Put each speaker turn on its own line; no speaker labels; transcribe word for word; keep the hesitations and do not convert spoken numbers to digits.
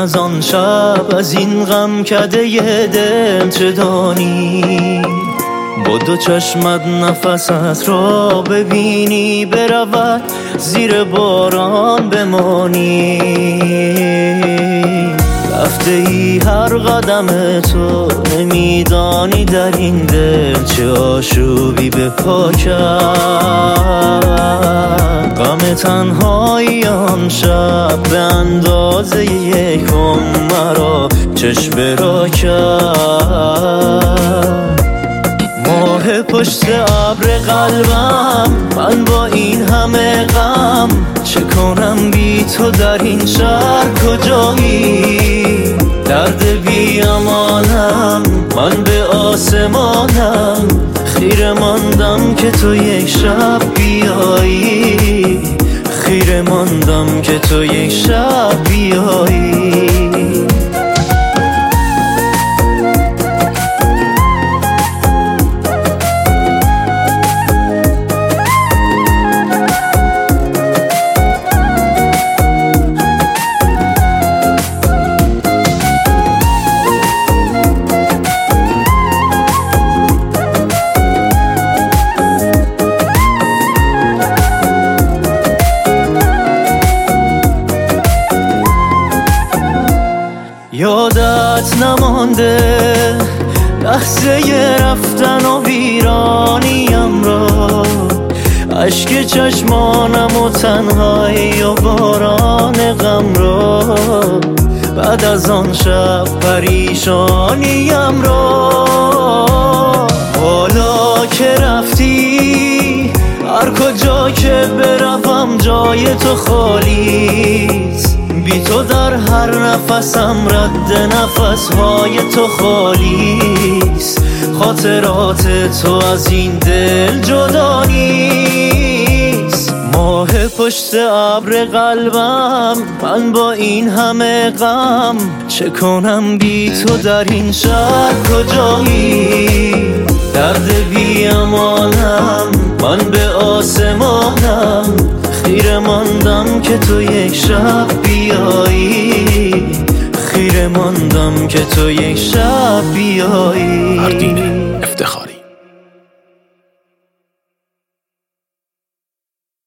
از آن شب از این غم کده یه دل چه دانی؟ با دو چشمت نفست را ببینی برود زیر باران بمانی. رفته ای هر قدم تو نمیدانی در این دل چه آشوبی به پا کرد. غم تنهایی آن شب به اندازه یکم مرا چشم را کرد. ماه پشت ابر قلبم من با این همه غم چه کنم بی تو در این شهر کجایی؟ درد بی امانم من به آسمانم خیره ماندم که تو یک شب بیایی. خیره ماندم که تو یک شب بیایی. یادت نمانده لحظه رفتن و ویرانیم را، اشک چشمانم و تنهایی و باران غم را. بعد از آن شب پریشانیم را حالا که رفتی هر کجا که بروم جای تو خالیست. بی تو در هر نفسم رد نفسهای تو خالیست. خاطرات تو از این دل جدا نیست. ماه پشت ابر قلبم من با این همه غم چه کنم بی تو در این شهر کجایی؟ درد بی امانم من به آسمانم خیره ماندم که تو یک شب بیایی. خیره ماندم که تو یک شب بیایی.
اردین افتخاری.